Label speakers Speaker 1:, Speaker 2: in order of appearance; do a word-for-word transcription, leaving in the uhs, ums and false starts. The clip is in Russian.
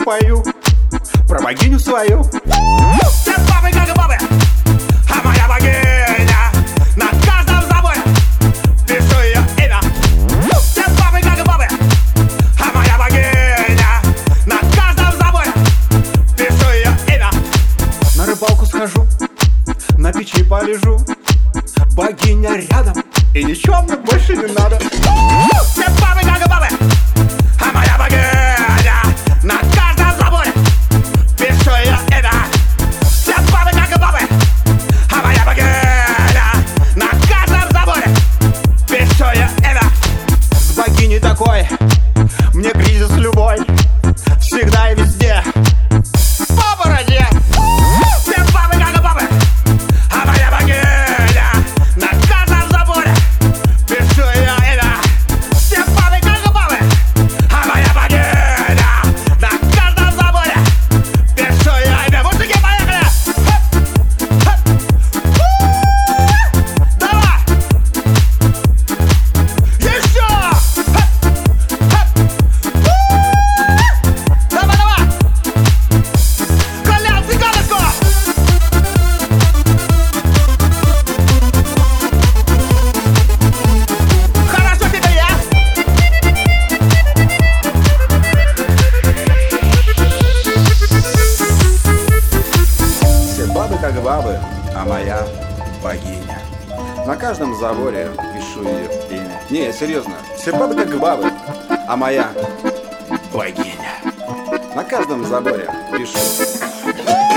Speaker 1: пою про богиню свою.
Speaker 2: Все бабы как бабы, а моя богиня на каждом заборе пишу ее имя. Все бабы как бабы, а моя богиня на каждом заборе пишу ее имя.
Speaker 1: На рыбалку схожу, на печи полежу, богиня рядом, и ничего мне больше не надо.
Speaker 2: Все бабы как бабы, а моя богиня на каждом заборе пишу ее имя. Все бабы как бабы, а моя богиня на каждом заборе пишу ее имя.
Speaker 1: С богиней такой мне кризис любой, всегда и везде по бороде.
Speaker 2: Все бабы как бабы, а моя богиня на каждом заборе пишу ее имя. Все бабы как бабы, а моя богиня на каждом заборе пишу ее имя. Мужики, поехали! Хэп, хэп. У-у-у! Давай! Еще! Хэп, хэп. У-у-у! Давай, давай! Колян, цыганочку! Хорошо тебе, я?
Speaker 1: Все бабы как бабы, а моя богиня. На каждом заборе пишу ее имя. Не, серьезно, все бабы как бабы, а моя богиня. На каждом заборе пишу